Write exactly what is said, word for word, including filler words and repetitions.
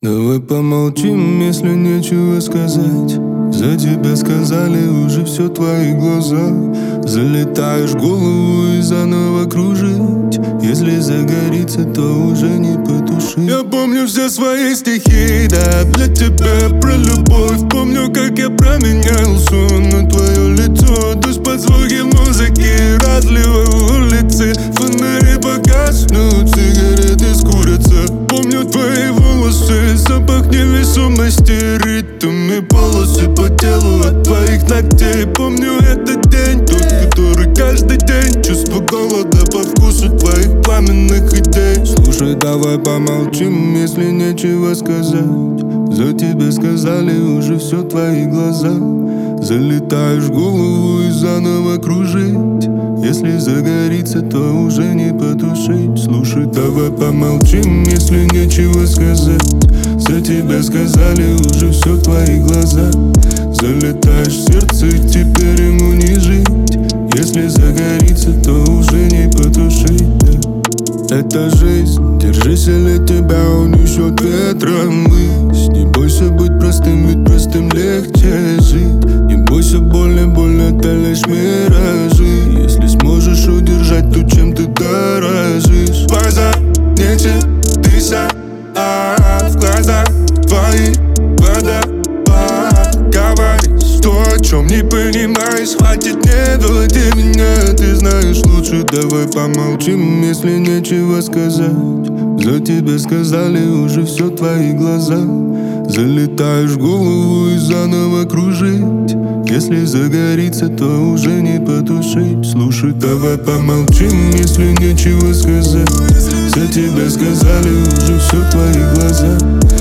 Давай помолчим, если нечего сказать. За тебя сказали уже все твои глаза. Залетаешь в голову и заново кружить. Если загорится, то уже не потушить. Я помню все свои стихи, да, для тебя про любовь. Помню, как я променял сон на твое лицо. Дождь под звуки музыки, разлива улицы. Фонари погаснут, сигареты скурятся. Помню твои волосы, запах невесомости, ритм и полосы по телу от твоих ногтей. Помню этот день, тот, который каждый день. Чувство голода по вкусу твоих пламенных идей. Слушай, давай помолчим, если нечего сказать. За тебя сказали уже все твои глаза. Залетаешь в голову и заново кружить. Если загорится, то уже не потушить. Слушай, давай помолчим, если нечего сказать. За тебя сказали уже все твои глаза. Залетаешь в сердце, теперь ему не жить. Если загорится, то уже не потушить, да. Это жизнь, держись, или тебя унесет ветром ввысь. Не бойся быть простым, ведь простым легче жить. Не бойся больно, больно, это лишь миражи. Если сможешь удержать то, чем ты дорожишь. Глаза, не чистыся, а в глазах твои водопад. Говоришь то, о чем не понимаешь. Хватит, не доводи меня, ты знаешь лучше. Давай помолчим, если нечего сказать. За тебя сказали уже все твои глаза. Залетаешь в голову и заново кружить. Если загорится, то уже не потушить. Слушай, давай помолчим, если нечего сказать. За тебя сказали уже все твои глаза.